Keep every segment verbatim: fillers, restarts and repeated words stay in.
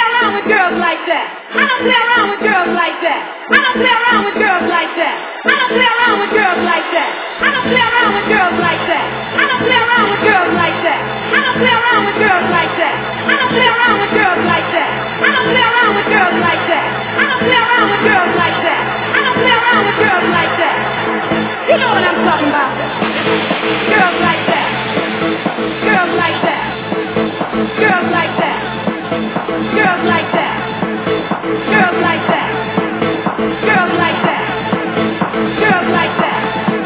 around with girls like that. I don't play around with girls like that. I don't play around with girls like that. I don't play around with girls like that. I don't play around with girls like that. I don't play around with girls like that. I don't play around with girls like that. I don't play around with girls like that. I don't play around with girls like that. I don't play around with girls like that. I don't play around with girls like that. You know what I'm talking about? Girls like that. Girls like that. Girls like that. Girls like that. Girls like that. Girls like that. Girls like that.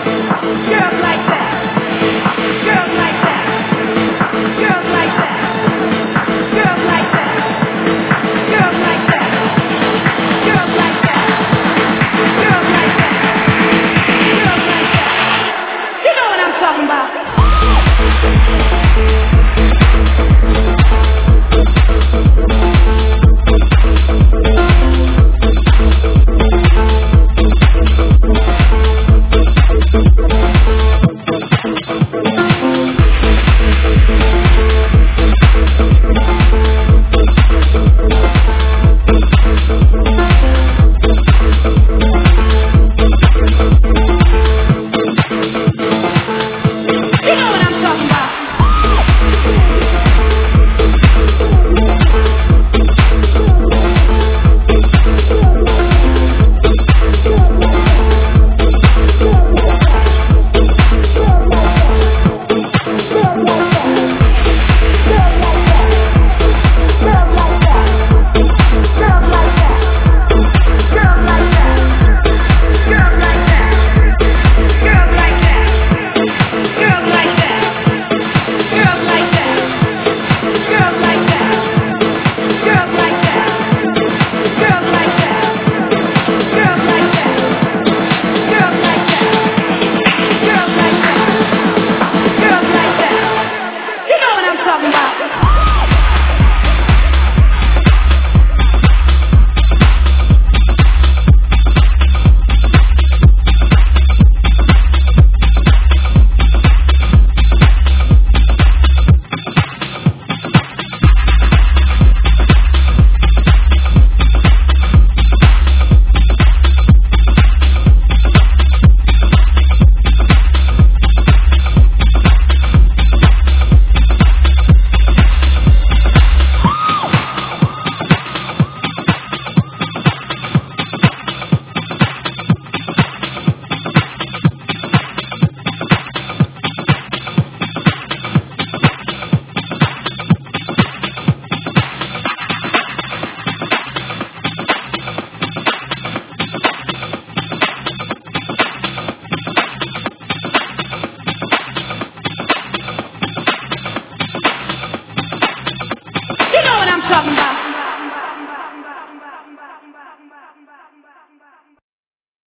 Girls like that. Girls like that. Girls like that. Girls like that. Girls like that. Girls like that. Girls like that. Girls like that. You know what I'm talking about? You know what I'm talking about.